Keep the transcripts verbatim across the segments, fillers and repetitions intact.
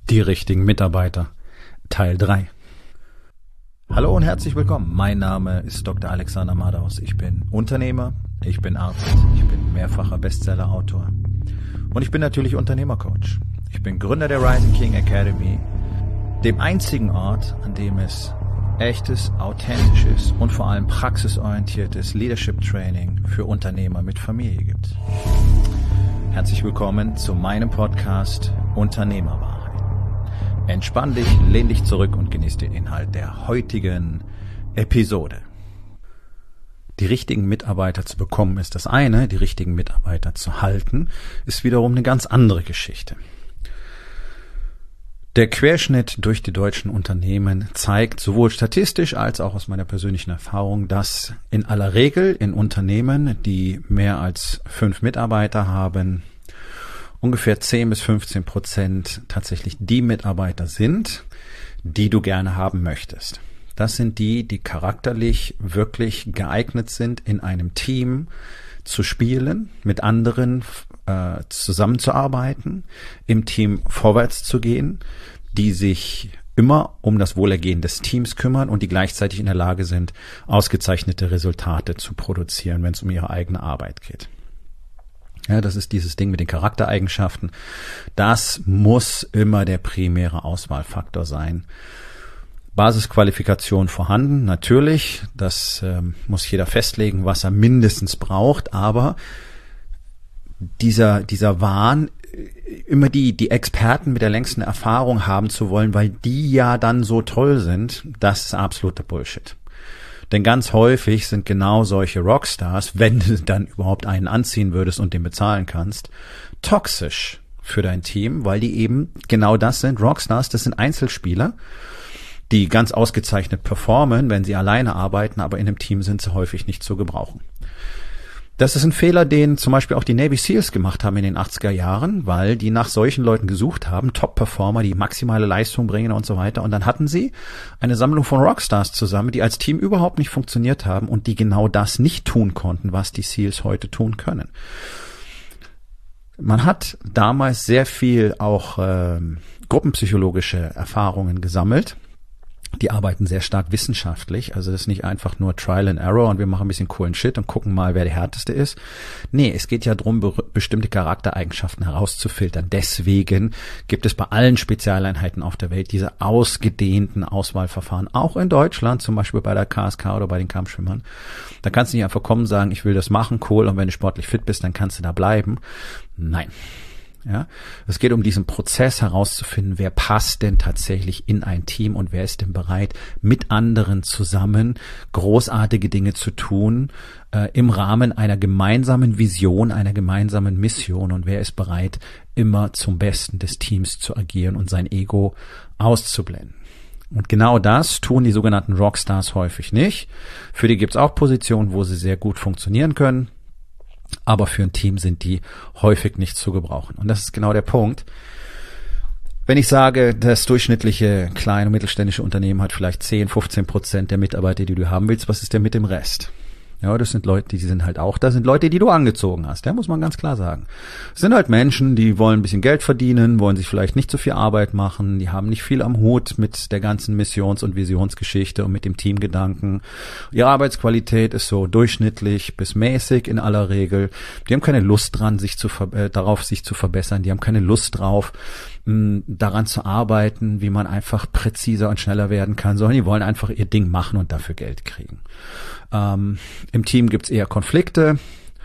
Die richtigen Mitarbeiter, Teil drei. Hallo und herzlich willkommen. Mein Name ist Doktor Alexander Madaus. Ich bin Unternehmer, ich bin Arzt, ich bin mehrfacher Bestseller-Autor und ich bin natürlich Unternehmercoach. Ich bin Gründer der Rising King Academy, dem einzigen Ort, an dem es echtes, authentisches und vor allem praxisorientiertes Leadership Training für Unternehmer mit Familie gibt. Herzlich willkommen zu meinem Podcast Unternehmerwahrheit. Entspann dich, lehn dich zurück und genieß den Inhalt der heutigen Episode. Die richtigen Mitarbeiter zu bekommen ist das eine, die richtigen Mitarbeiter zu halten ist wiederum eine ganz andere Geschichte. Der Querschnitt durch die deutschen Unternehmen zeigt sowohl statistisch als auch aus meiner persönlichen Erfahrung, dass in aller Regel in Unternehmen, die mehr als fünf Mitarbeiter haben, ungefähr zehn bis fünfzehn Prozent tatsächlich die Mitarbeiter sind, die du gerne haben möchtest. Das sind die, die charakterlich wirklich geeignet sind, in einem Team zu spielen, mit anderen äh, zusammenzuarbeiten, im Team vorwärts zu gehen, die sich immer um das Wohlergehen des Teams kümmern und die gleichzeitig in der Lage sind, ausgezeichnete Resultate zu produzieren, wenn es um ihre eigene Arbeit geht. Ja, das ist dieses Ding mit den Charaktereigenschaften. Das muss immer der primäre Auswahlfaktor sein. Basisqualifikation vorhanden, natürlich. Das ähm, muss jeder festlegen, was er mindestens braucht. Aber dieser dieser Wahn, immer die die Experten mit der längsten Erfahrung haben zu wollen, weil die ja dann so toll sind, das ist absoluter Bullshit. Denn ganz häufig sind genau solche Rockstars, wenn du dann überhaupt einen anziehen würdest und den bezahlen kannst, toxisch für dein Team, weil die eben genau das sind. Rockstars, das sind Einzelspieler, die ganz ausgezeichnet performen, wenn sie alleine arbeiten, aber in einem Team sind sie häufig nicht zu gebrauchen. Das ist ein Fehler, den zum Beispiel auch die Navy Seals gemacht haben in den achtziger Jahren, weil die nach solchen Leuten gesucht haben, Top-Performer, die maximale Leistung bringen und so weiter. Und dann hatten sie eine Sammlung von Rockstars zusammen, die als Team überhaupt nicht funktioniert haben und die genau das nicht tun konnten, was die Seals heute tun können. Man hat damals sehr viel auch äh, gruppenpsychologische Erfahrungen gesammelt. Die arbeiten sehr stark wissenschaftlich, also das ist nicht einfach nur Trial and Error und wir machen ein bisschen coolen Shit und gucken mal, wer der Härteste ist. Nee, es geht ja darum, be- bestimmte Charaktereigenschaften herauszufiltern. Deswegen gibt es bei allen Spezialeinheiten auf der Welt diese ausgedehnten Auswahlverfahren, auch in Deutschland, zum Beispiel bei der K S K oder bei den Kampfschwimmern. Da kannst du nicht einfach kommen und sagen, ich will das machen, cool, und wenn du sportlich fit bist, dann kannst du da bleiben. Nein. Ja, es geht um diesen Prozess herauszufinden, wer passt denn tatsächlich in ein Team und wer ist denn bereit, mit anderen zusammen großartige Dinge zu tun, äh, im Rahmen einer gemeinsamen Vision, einer gemeinsamen Mission, und wer ist bereit, immer zum Besten des Teams zu agieren und sein Ego auszublenden. Und genau das tun die sogenannten Rockstars häufig nicht. Für die gibt's auch Positionen, wo sie sehr gut funktionieren können. Aber für ein Team sind die häufig nicht zu gebrauchen. Und das ist genau der Punkt. Wenn ich sage, das durchschnittliche kleine und mittelständische Unternehmen hat vielleicht zehn, fünfzehn Prozent der Mitarbeiter, die du haben willst, was ist denn mit dem Rest? Ja, das sind Leute, die sind halt auch, das sind Leute, die du angezogen hast, ja, muss man ganz klar sagen. Es sind halt Menschen, die wollen ein bisschen Geld verdienen, wollen sich vielleicht nicht so viel Arbeit machen, die haben nicht viel am Hut mit der ganzen Missions- und Visionsgeschichte und mit dem Teamgedanken. Ihre Arbeitsqualität ist so durchschnittlich bis mäßig in aller Regel. Die haben keine Lust dran, sich zu ver- äh, darauf, sich zu verbessern. Die haben keine Lust drauf, mh, daran zu arbeiten, wie man einfach präziser und schneller werden kann, sondern die wollen einfach ihr Ding machen und dafür Geld kriegen. Ähm, im Team gibt's eher Konflikte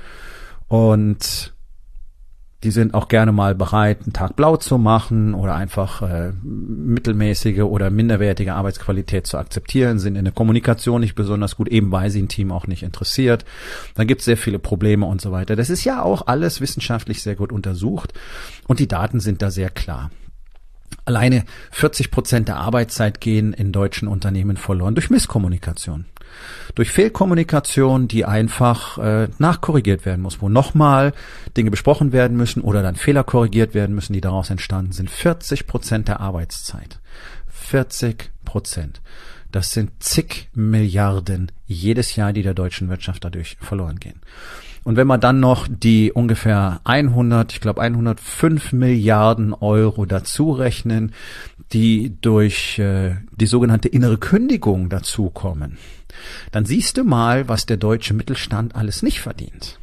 und die sind auch gerne mal bereit, einen Tag blau zu machen oder einfach äh, mittelmäßige oder minderwertige Arbeitsqualität zu akzeptieren, sind in der Kommunikation nicht besonders gut, eben weil sie ein Team auch nicht interessiert. Dann gibt's sehr viele Probleme und so weiter. Das ist ja auch alles wissenschaftlich sehr gut untersucht und die Daten sind da sehr klar. Alleine vierzig Prozent der Arbeitszeit gehen in deutschen Unternehmen verloren durch Misskommunikation. Durch Fehlkommunikation, die einfach äh, nachkorrigiert werden muss, wo nochmal Dinge besprochen werden müssen oder dann Fehler korrigiert werden müssen, die daraus entstanden sind. vierzig Prozent der Arbeitszeit. vierzig Prozent. Das sind zig Milliarden jedes Jahr, die der deutschen Wirtschaft dadurch verloren gehen. Und wenn man dann noch die ungefähr hundert, ich glaube hundertfünf Milliarden Euro dazu rechnen, die durch äh, die sogenannte innere Kündigung dazukommen, dann siehst du mal, was der deutsche Mittelstand alles nicht verdient.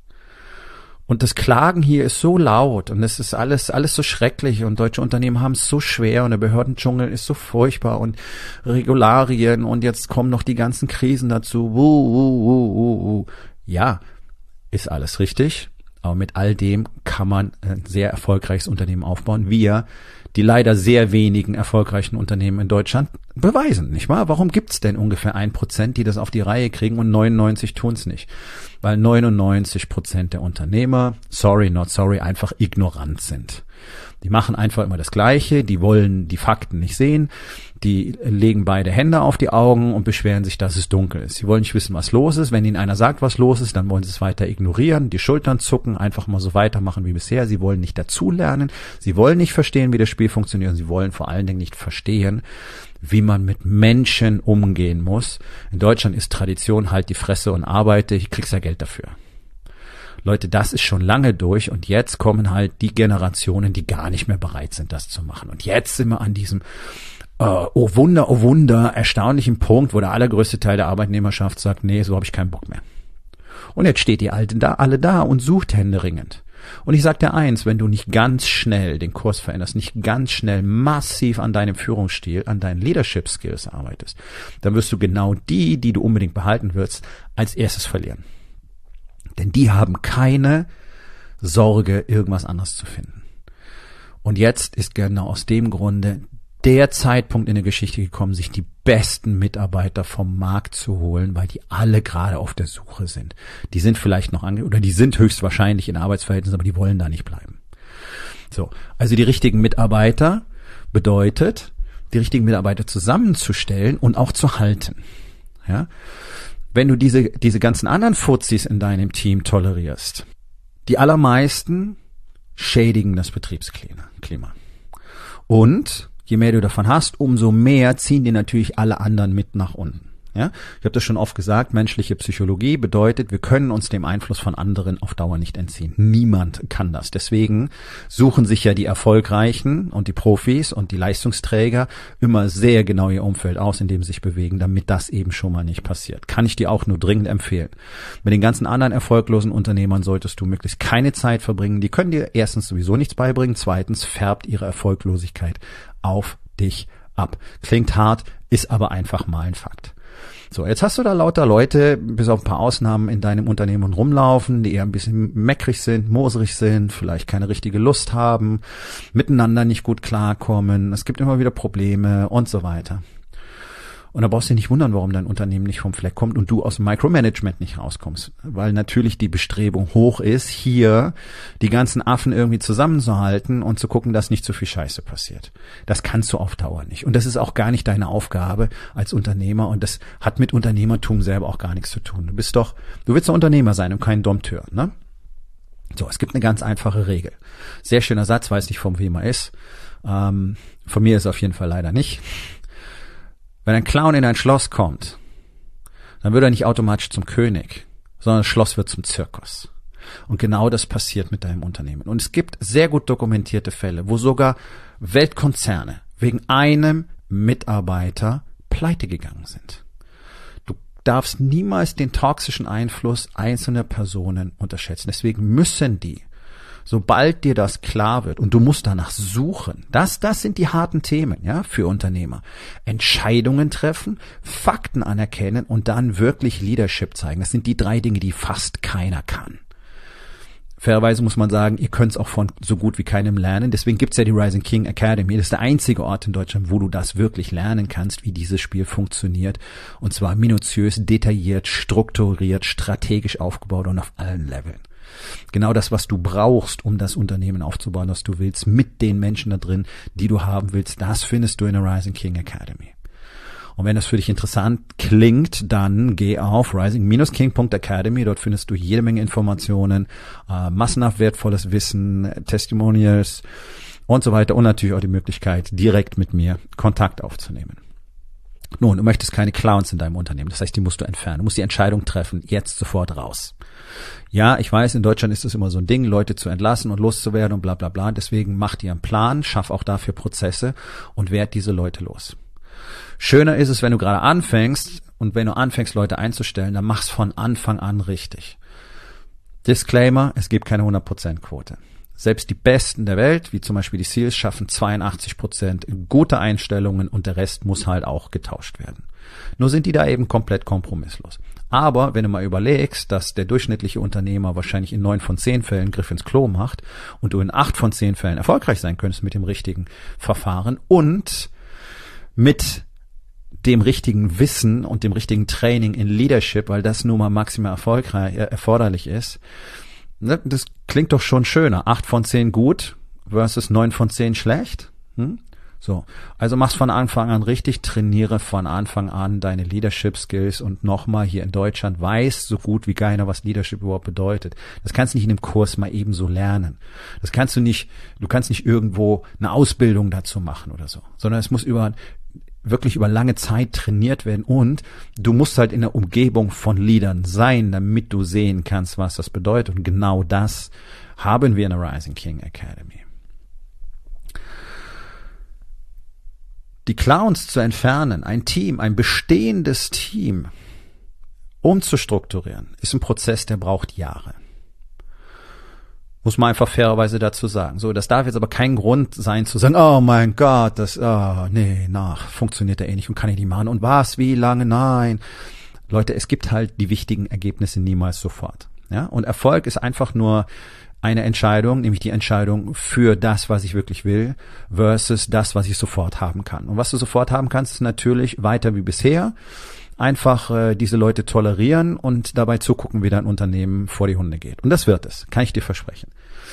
Und das Klagen hier ist so laut und es ist alles alles so schrecklich und deutsche Unternehmen haben es so schwer und der Behördendschungel ist so furchtbar und Regularien und jetzt kommen noch die ganzen Krisen dazu. Uh, uh, uh, uh, uh. Ja, ist alles richtig, aber mit all dem kann man ein sehr erfolgreiches Unternehmen aufbauen. Wir, die leider sehr wenigen erfolgreichen Unternehmen in Deutschland, beweisen, nicht wahr? Warum gibt's denn ungefähr ein Prozent, die das auf die Reihe kriegen und neunundneunzig tun's nicht? Weil neunundneunzig Prozent der Unternehmer, sorry, not sorry, einfach ignorant sind. Die machen einfach immer das Gleiche, die wollen die Fakten nicht sehen, die legen beide Hände auf die Augen und beschweren sich, dass es dunkel ist. Sie wollen nicht wissen, was los ist. Wenn ihnen einer sagt, was los ist, dann wollen sie es weiter ignorieren, die Schultern zucken, einfach mal so weitermachen wie bisher. Sie wollen nicht dazulernen, sie wollen nicht verstehen, wie das Spiel funktioniert und sie wollen vor allen Dingen nicht verstehen, wie man mit Menschen umgehen muss. In Deutschland ist Tradition, halt die Fresse und arbeite, ich krieg's ja Geld dafür. Leute, das ist schon lange durch und jetzt kommen halt die Generationen, die gar nicht mehr bereit sind, das zu machen. Und jetzt sind wir an diesem Uh, oh Wunder, oh Wunder, erstaunlichen Punkt, wo der allergrößte Teil der Arbeitnehmerschaft sagt, nee, so habe ich keinen Bock mehr. Und jetzt steht die Alten da, alle da und sucht händeringend. Und ich sag dir eins, wenn du nicht ganz schnell den Kurs veränderst, nicht ganz schnell massiv an deinem Führungsstil, an deinen Leadership Skills arbeitest, dann wirst du genau die, die du unbedingt behalten wirst, als erstes verlieren. Denn die haben keine Sorge, irgendwas anderes zu finden. Und jetzt ist genau aus dem Grunde der Zeitpunkt in der Geschichte gekommen, sich die besten Mitarbeiter vom Markt zu holen, weil die alle gerade auf der Suche sind. Die sind vielleicht noch ange- oder die sind höchstwahrscheinlich in Arbeitsverhältnissen, aber die wollen da nicht bleiben. So, also die richtigen Mitarbeiter bedeutet, die richtigen Mitarbeiter zusammenzustellen und auch zu halten. Ja? Wenn du diese diese ganzen anderen Fuzis in deinem Team tolerierst, die allermeisten schädigen das Betriebsklima. Und je mehr du davon hast, umso mehr ziehen dir natürlich alle anderen mit nach unten. Ja, ich habe das schon oft gesagt, menschliche Psychologie bedeutet, wir können uns dem Einfluss von anderen auf Dauer nicht entziehen. Niemand kann das. Deswegen suchen sich ja die Erfolgreichen und die Profis und die Leistungsträger immer sehr genau ihr Umfeld aus, in dem sie sich bewegen, damit das eben schon mal nicht passiert. Kann ich dir auch nur dringend empfehlen. Mit den ganzen anderen erfolglosen Unternehmern solltest du möglichst keine Zeit verbringen. Die können dir erstens sowieso nichts beibringen, zweitens färbt ihre Erfolglosigkeit auf dich ab. Klingt hart, ist aber einfach mal ein Fakt. So, jetzt hast du da lauter Leute, bis auf ein paar Ausnahmen in deinem Unternehmen rumlaufen, die eher ein bisschen meckrig sind, moserig sind, vielleicht keine richtige Lust haben, miteinander nicht gut klarkommen, es gibt immer wieder Probleme und so weiter. Und da brauchst du dich nicht wundern, warum dein Unternehmen nicht vom Fleck kommt und du aus dem Micromanagement nicht rauskommst. Weil natürlich die Bestrebung hoch ist, hier die ganzen Affen irgendwie zusammenzuhalten und zu gucken, dass nicht zu viel Scheiße passiert. Das kannst du auf Dauer nicht. Und das ist auch gar nicht deine Aufgabe als Unternehmer und das hat mit Unternehmertum selber auch gar nichts zu tun. Du bist doch, du willst doch Unternehmer sein und kein Dompteur, ne? So, es gibt eine ganz einfache Regel. Sehr schöner Satz, weiß nicht, von wem er ist. Ähm, von mir ist es auf jeden Fall leider nicht. Wenn ein Clown in ein Schloss kommt, dann wird er nicht automatisch zum König, sondern das Schloss wird zum Zirkus. Und genau das passiert mit deinem Unternehmen. Und es gibt sehr gut dokumentierte Fälle, wo sogar Weltkonzerne wegen einem Mitarbeiter pleite gegangen sind. Du darfst niemals den toxischen Einfluss einzelner Personen unterschätzen. Deswegen müssen die, sobald dir das klar wird und du musst danach suchen, das, das sind die harten Themen, ja, für Unternehmer. Entscheidungen treffen, Fakten anerkennen und dann wirklich Leadership zeigen. Das sind die drei Dinge, die fast keiner kann. Fairerweise muss man sagen, ihr könnt es auch von so gut wie keinem lernen. Deswegen gibt's ja die Rising King Academy. Das ist der einzige Ort in Deutschland, wo du das wirklich lernen kannst, wie dieses Spiel funktioniert. Und zwar minutiös, detailliert, strukturiert, strategisch aufgebaut und auf allen Leveln. Genau das, was du brauchst, um das Unternehmen aufzubauen, was du willst, mit den Menschen da drin, die du haben willst, das findest du in der Rising King Academy. Und wenn das für dich interessant klingt, dann geh auf rising Bindestrich king Punkt academy. Dort findest du jede Menge Informationen, äh, massenhaft wertvolles Wissen, Testimonials und so weiter und natürlich auch die Möglichkeit, direkt mit mir Kontakt aufzunehmen. Nun, du möchtest keine Clowns in deinem Unternehmen. Das heißt, die musst du entfernen. Du musst die Entscheidung treffen, jetzt sofort raus. Ja, ich weiß, in Deutschland ist es immer so ein Ding, Leute zu entlassen und loszuwerden und bla bla bla. Deswegen mach dir einen Plan, schaff auch dafür Prozesse und werd diese Leute los. Schöner ist es, wenn du gerade anfängst und wenn du anfängst, Leute einzustellen, dann mach's von Anfang an richtig. Disclaimer, es gibt keine hundert Prozent Quote. Selbst die Besten der Welt, wie zum Beispiel die Seals, schaffen zweiundachtzig Prozent gute Einstellungen und der Rest muss halt auch getauscht werden. Nur sind die da eben komplett kompromisslos. Aber wenn du mal überlegst, dass der durchschnittliche Unternehmer wahrscheinlich in neun von zehn Fällen Griff ins Klo macht und du in acht von zehn Fällen erfolgreich sein könntest mit dem richtigen Verfahren und mit dem richtigen Wissen und dem richtigen Training in Leadership, weil das nun mal maximal erfolgreich äh, erforderlich ist, ne, das klingt doch schon schöner. Acht von zehn gut versus neun von zehn schlecht. Hm? So, also mach's von Anfang an richtig, trainiere von Anfang an deine Leadership Skills und nochmal hier in Deutschland weiß so gut wie keiner, was Leadership überhaupt bedeutet. Das kannst du nicht in einem Kurs mal eben so lernen. Das kannst du nicht, du kannst nicht irgendwo eine Ausbildung dazu machen oder so, sondern es muss über wirklich über lange Zeit trainiert werden und du musst halt in der Umgebung von Leadern sein, damit du sehen kannst, was das bedeutet. Und genau das haben wir in der Rising King Academy. Die Clowns zu entfernen, ein Team, ein bestehendes Team umzustrukturieren, ist ein Prozess, der braucht Jahre. Muss man einfach fairerweise dazu sagen. So, das darf jetzt aber kein Grund sein zu sagen, oh mein Gott, das, oh, nee, nach, funktioniert ja eh nicht und kann ich nicht machen. Und was, wie lange, nein. Leute, es gibt halt die wichtigen Ergebnisse niemals sofort. Ja, und Erfolg ist einfach nur eine Entscheidung, nämlich die Entscheidung für das, was ich wirklich will, versus das, was ich sofort haben kann. Und was du sofort haben kannst, ist natürlich weiter wie bisher. Einfach äh, diese Leute tolerieren und dabei zugucken, wie dein Unternehmen vor die Hunde geht. Und das wird es, kann ich dir versprechen.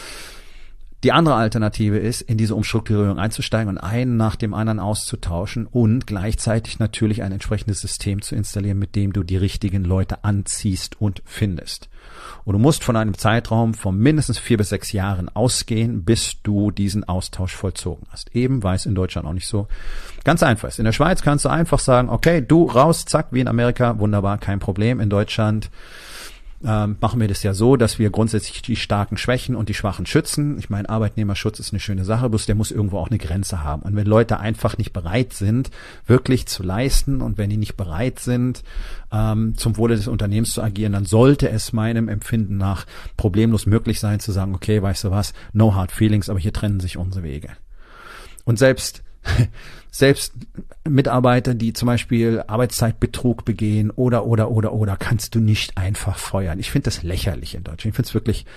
Die andere Alternative ist, in diese Umstrukturierung einzusteigen und einen nach dem anderen auszutauschen und gleichzeitig natürlich ein entsprechendes System zu installieren, mit dem du die richtigen Leute anziehst und findest. Und du musst von einem Zeitraum von mindestens vier bis sechs Jahren ausgehen, bis du diesen Austausch vollzogen hast. Eben, weil es in Deutschland auch nicht so ganz einfach ist. In der Schweiz kannst du einfach sagen, okay, du raus, zack, wie in Amerika, wunderbar, kein Problem. In Deutschland ähm, machen wir das ja so, dass wir grundsätzlich die Starken schwächen und die Schwachen schützen. Ich meine, Arbeitnehmerschutz ist eine schöne Sache, bloß der muss irgendwo auch eine Grenze haben. Und wenn Leute einfach nicht bereit sind, wirklich zu leisten und wenn die nicht bereit sind, ähm, zum Wohle des Unternehmens zu agieren, dann sollte es meinem Empfinden nach problemlos möglich sein zu sagen, okay, weißt du was, no hard feelings, aber hier trennen sich unsere Wege. Und selbst Selbst Mitarbeiter, die zum Beispiel Arbeitszeitbetrug begehen oder, oder, oder, oder, kannst du nicht einfach feuern. Ich finde das lächerlich in Deutschland. Ich finde es wirklich,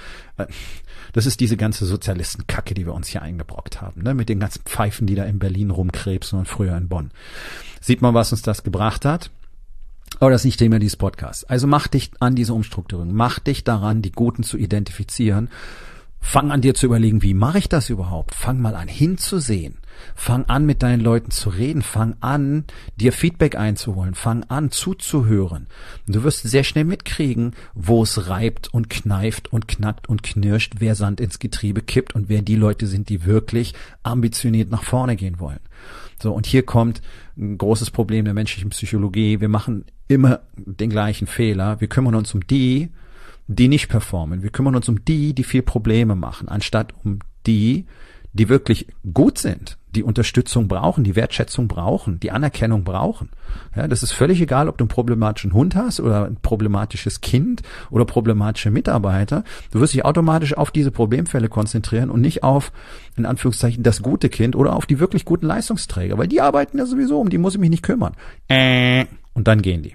das ist diese ganze Sozialistenkacke, die wir uns hier eingebrockt haben, ne? Mit den ganzen Pfeifen, die da in Berlin rumkrebsen und früher in Bonn. Sieht man, was uns das gebracht hat? Aber das ist nicht Thema dieses Podcasts. Also mach dich an diese Umstrukturierung. Mach dich daran, die Guten zu identifizieren. Fang an, dir zu überlegen, wie mache ich das überhaupt? Fang mal an, hinzusehen. Fang an, mit deinen Leuten zu reden. Fang an, dir Feedback einzuholen. Fang an, zuzuhören. Und du wirst sehr schnell mitkriegen, wo es reibt und kneift und knackt und knirscht, wer Sand ins Getriebe kippt und wer die Leute sind, die wirklich ambitioniert nach vorne gehen wollen. So, und hier kommt ein großes Problem der menschlichen Psychologie. Wir machen immer den gleichen Fehler. Wir kümmern uns um die, die nicht performen. Wir kümmern uns um die, die viel Probleme machen, anstatt um die, die wirklich gut sind, die Unterstützung brauchen, die Wertschätzung brauchen, die Anerkennung brauchen. Ja, das ist völlig egal, ob du einen problematischen Hund hast oder ein problematisches Kind oder problematische Mitarbeiter. Du wirst dich automatisch auf diese Problemfälle konzentrieren und nicht auf, in Anführungszeichen, das gute Kind oder auf die wirklich guten Leistungsträger, weil die arbeiten ja sowieso, um die muss ich mich nicht kümmern. Äh, und dann gehen die.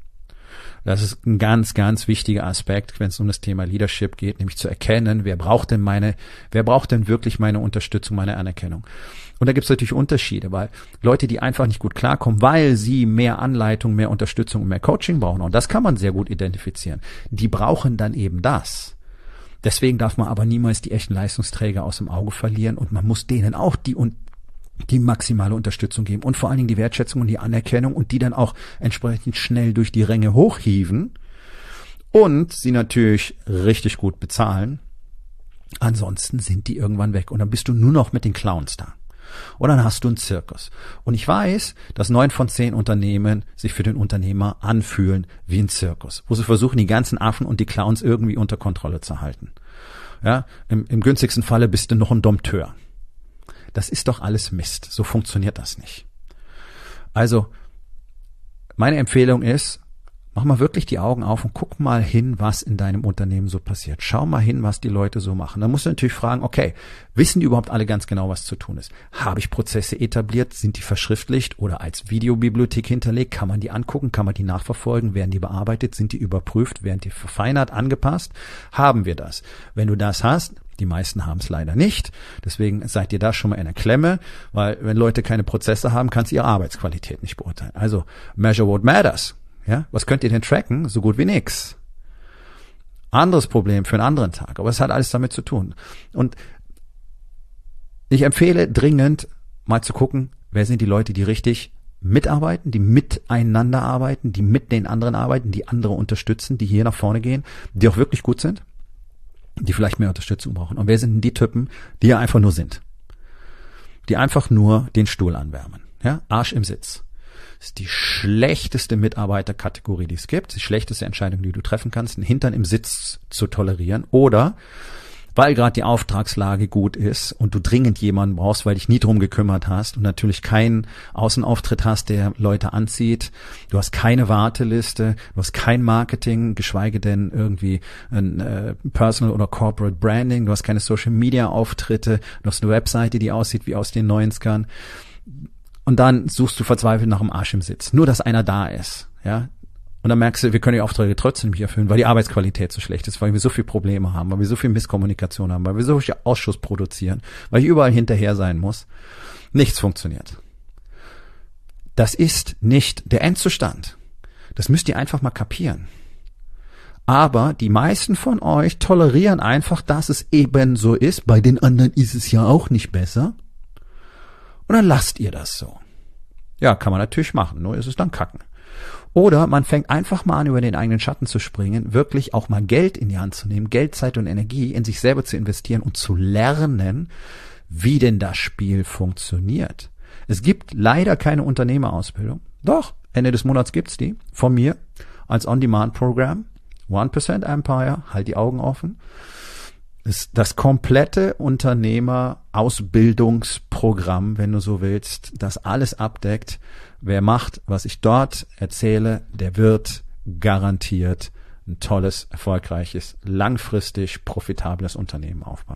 Das ist ein ganz, ganz wichtiger Aspekt, wenn es um das Thema Leadership geht, nämlich zu erkennen, wer braucht denn meine, wer braucht denn wirklich meine Unterstützung, meine Anerkennung. Und da gibt es natürlich Unterschiede, weil Leute, die einfach nicht gut klarkommen, weil sie mehr Anleitung, mehr Unterstützung und mehr Coaching brauchen, und das kann man sehr gut identifizieren, die brauchen dann eben das. Deswegen darf man aber niemals die echten Leistungsträger aus dem Auge verlieren und man muss denen auch die und die maximale Unterstützung geben und vor allen Dingen die Wertschätzung und die Anerkennung und die dann auch entsprechend schnell durch die Ränge hochhieven und sie natürlich richtig gut bezahlen. Ansonsten sind die irgendwann weg und dann bist du nur noch mit den Clowns da. Und dann hast du einen Zirkus. Und ich weiß, dass neun von zehn Unternehmen sich für den Unternehmer anfühlen wie ein Zirkus, wo sie versuchen, die ganzen Affen und die Clowns irgendwie unter Kontrolle zu halten. Ja, im, im günstigsten Falle bist du noch ein Dompteur. Das ist doch alles Mist. So funktioniert das nicht. Also, meine Empfehlung ist, mach mal wirklich die Augen auf und guck mal hin, was in deinem Unternehmen so passiert. Schau mal hin, was die Leute so machen. Dann musst du natürlich fragen, okay, wissen die überhaupt alle ganz genau, was zu tun ist? Habe ich Prozesse etabliert? Sind die verschriftlicht oder als Videobibliothek hinterlegt? Kann man die angucken? Kann man die nachverfolgen? Werden die bearbeitet? Sind die überprüft? Werden die verfeinert, angepasst? Haben wir das? Wenn du das hast, die meisten haben es leider nicht. Deswegen seid ihr da schon mal in der Klemme, weil wenn Leute keine Prozesse haben, kannst du ihre Arbeitsqualität nicht beurteilen. Also measure what matters. Ja, was könnt ihr denn tracken? So gut wie nix. Anderes Problem für einen anderen Tag, aber es hat alles damit zu tun. Und ich empfehle dringend mal zu gucken, wer sind die Leute, die richtig mitarbeiten, die miteinander arbeiten, die mit den anderen arbeiten, die andere unterstützen, die hier nach vorne gehen, die auch wirklich gut sind, die vielleicht mehr Unterstützung brauchen. Und wer sind denn die Typen, die ja einfach nur sind? Die einfach nur den Stuhl anwärmen. Ja, Arsch im Sitz. Das ist die schlechteste Mitarbeiterkategorie, die es gibt. Die schlechteste Entscheidung, die du treffen kannst, einen Hintern im Sitz zu tolerieren. Oder weil gerade die Auftragslage gut ist und du dringend jemanden brauchst, weil dich nie drum gekümmert hast und natürlich keinen Außenauftritt hast, der Leute anzieht. Du hast keine Warteliste, du hast kein Marketing, geschweige denn irgendwie ein äh, Personal oder Corporate Branding. Du hast keine Social-Media-Auftritte, du hast eine Webseite, die aussieht wie aus den neunzigern. Und dann suchst du verzweifelt nach dem Arsch im Sitz. Nur, dass einer da ist, ja. Und dann merkst du, wir können die Aufträge trotzdem nicht erfüllen, weil die Arbeitsqualität so schlecht ist, weil wir so viele Probleme haben, weil wir so viel Misskommunikation haben, weil wir so viel Ausschuss produzieren, weil ich überall hinterher sein muss. Nichts funktioniert. Das ist nicht der Endzustand. Das müsst ihr einfach mal kapieren. Aber die meisten von euch tolerieren einfach, dass es eben so ist. Bei den anderen ist es ja auch nicht besser. Und dann lasst ihr das so. Ja, kann man natürlich machen, nur ist es dann kacken. Oder man fängt einfach mal an, über den eigenen Schatten zu springen, wirklich auch mal Geld in die Hand zu nehmen, Geld, Zeit und Energie in sich selber zu investieren und zu lernen, wie denn das Spiel funktioniert. Es gibt leider keine Unternehmerausbildung. Doch, Ende des Monats gibt's die von mir als On-Demand-Programm. one percent Empire, halt die Augen offen. Das, das komplette Unternehmer-Ausbildungsprogramm, wenn du so willst, das alles abdeckt. Wer macht, was ich dort erzähle, der wird garantiert ein tolles, erfolgreiches, langfristig profitables Unternehmen aufbauen.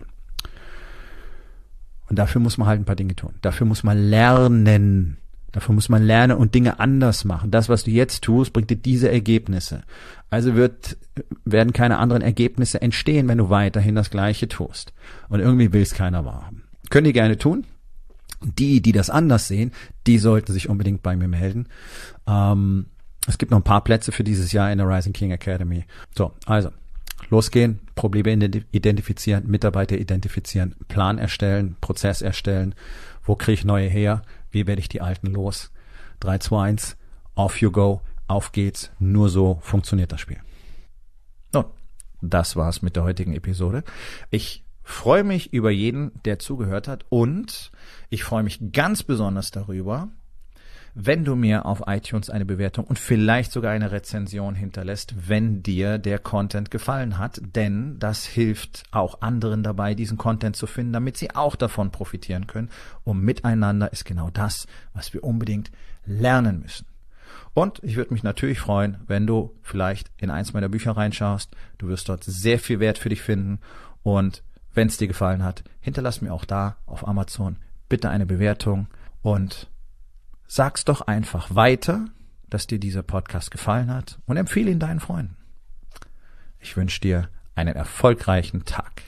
Und dafür muss man halt ein paar Dinge tun. Dafür muss man lernen. Dafür muss man lernen und Dinge anders machen. Das, was du jetzt tust, bringt dir diese Ergebnisse. Also wird, werden keine anderen Ergebnisse entstehen, wenn du weiterhin das Gleiche tust. Und irgendwie will es keiner wahrhaben. Können die gerne tun. Die, die das anders sehen, die sollten sich unbedingt bei mir melden. Ähm, es gibt noch ein paar Plätze für dieses Jahr in der Rising King Academy. So, also losgehen, Probleme identifizieren, Mitarbeiter identifizieren, Plan erstellen, Prozess erstellen. Wo kriege ich neue her? Wie werde ich die alten los? drei, zwei, eins, off you go, auf geht's. Nur so funktioniert das Spiel. Nun, das war's mit der heutigen Episode. Ich freue mich über jeden, der zugehört hat, und ich freue mich ganz besonders darüber, wenn du mir auf iTunes eine Bewertung und vielleicht sogar eine Rezension hinterlässt, wenn dir der Content gefallen hat, denn das hilft auch anderen dabei, diesen Content zu finden, damit sie auch davon profitieren können. Und miteinander ist genau das, was wir unbedingt lernen müssen. Und ich würde mich natürlich freuen, wenn du vielleicht in eins meiner Bücher reinschaust. Du wirst dort sehr viel Wert für dich finden, und wenn es dir gefallen hat, hinterlass mir auch da auf Amazon bitte eine Bewertung und sag's doch einfach weiter, dass dir dieser Podcast gefallen hat, und empfehle ihn deinen Freunden. Ich wünsche dir einen erfolgreichen Tag.